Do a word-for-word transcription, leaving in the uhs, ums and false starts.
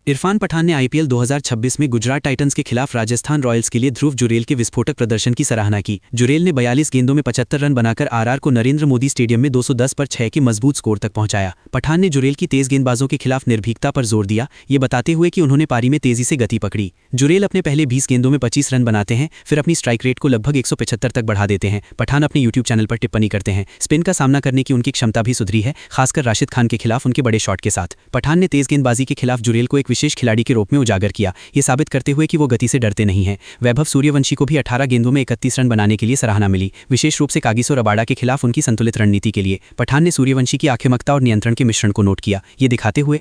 इरफान पठान ने आईपीएल दो हज़ार छब्बीस में गुजरात टाइटंस के खिलाफ राजस्थान रॉयल्स के लिए ध्रुव जुरेल के विस्फोटक प्रदर्शन की सराहना की। जुरेल ने बयालीस गेंदों में पचहत्तर रन बनाकर आरआर को नरेंद्र मोदी स्टेडियम में दो सौ दस पर छह के मजबूत स्कोर तक पहुंचाया। पठान ने जुरेल की तेज गेंदबाजों के खिलाफ निर्भीकता पर जोर दिया, ये बताते हुए कि उन्होंने पारी में तेजी से गति पकड़ी। जुरेल अपने पहले बीस गेंदों में पच्चीस रन बनाते हैं, फिर अपनी स्ट्राइक रेट को लगभग एक सौ पचहत्तर तक बढ़ा देते हैं। पठान अपने यूट्यूब चैनल पर टिप्पणी करते हैं, स्पिन का सामना करने की उनकी क्षमता भी सुधरी है, खासकर राशिद खान के खिलाफ उनके बड़े शॉट के साथ। पठान ने तेज गेंदबाजी के खिलाफ जुरेल को एक विशेष खिलाड़ी के रूप में उजागर किया, ये साबित करते हुए कि वो गति से डरते नहीं हैं। वैभव सूर्यवंशी को भी अठारह गेंदों में इकतीस रन बनाने के लिए सराहना मिली, विशेष रूप से कागिसो रबाडा के खिलाफ उनकी संतुलित रणनीति के लिए। पठान ने सूर्यवंशी की आक्रामकता और नियंत्रण के मिश्रण को नोट किया, ये दिखाते हुए